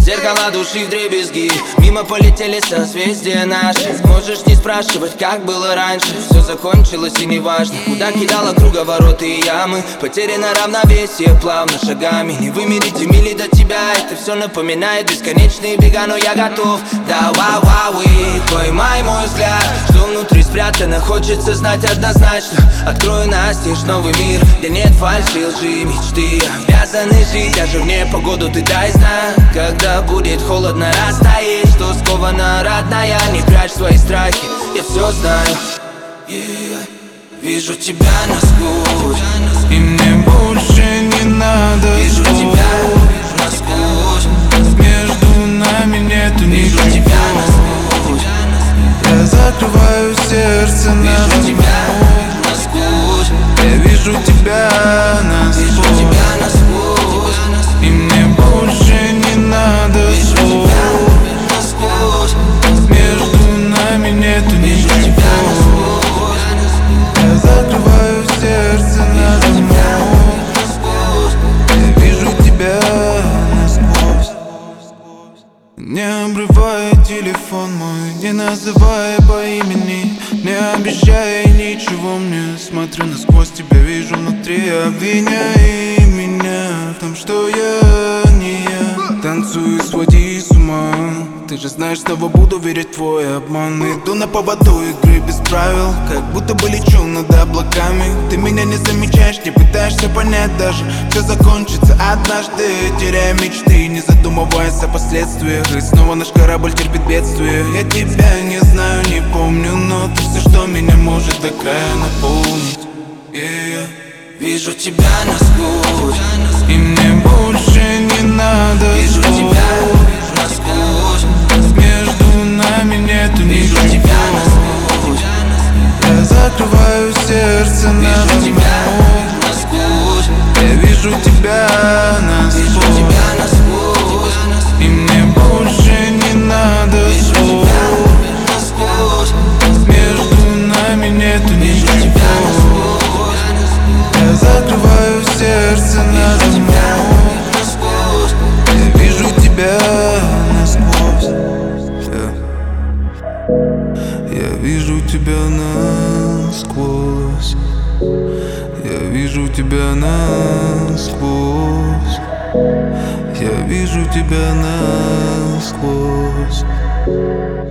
зеркала души вдребезги. Мимо полетели созвездия наши. Можешь не спрашивать, как было раньше. Все закончилось и неважно, куда кидала круговороты и ямы. Потеряно равновесие плавно шагами. Не вымерить мили до тебя, это все напоминает бесконечные бега, но я готов. Да, вау, и поймай мой взгляд, что внутри спрятано, хочется знать однозначно. Открою настежь новый мир, где нет фальши, лжи, мечты обязаны жить, даже в непогоду ты дай знак. Когда будет холодно, растает, что скована родная. Не прячь свои страхи, я все знаю. Вижу тебя насквозь, и мне больше не надо. Вижу тебя насквозь, между нами нету вижу ничего. тебя насквозь, Я закрываю сердце на вижу тебя насквозь, я вижу тебя вижу насквозь, тебя насквозь, и мне больше не надо вижу слов. тебя насквозь, Между нами нету вижу тебя ничего. насквозь, Я закрываю сердце на насквозь. я вижу тебя насквозь. Не обрывай телефон мой, не называй по имени, не обещай ничего мне. Смотрю насквозь, тебя вижу внутри. Обвиняй меня в том, что я не я. Танцую, своди с ума. Ты же знаешь, снова буду верить в твой обман. Иду на поводу игры без правил, как будто бы лечу над облаками. Ты меня не замечаешь, не пытаешься понять даже. Все закончится однажды, теряя мечты, не задумываясь о последствиях. И снова наш корабль терпит бедствие. Я тебя не знаю, не помню, но ты все, что меня может до края наполнить. Вижу тебя насквозь, И мне больше не надо вижу слов. тебя насквозь, Между нами нету вижу тебя ничего. насквозь, Я закрываю сердце на вижу тебя насквозь, я вижу тебя вижу насквозь, тебя насквозь, и мне больше не надо вижу слов. тебя насквозь, Между нами нету вижу тебя ничего. насквозь, Я закрываю сердце на насквозь. я вижу тебя насквозь. Я вижу тебя насквозь. Я вижу тебя насквозь. Я вижу тебя насквозь.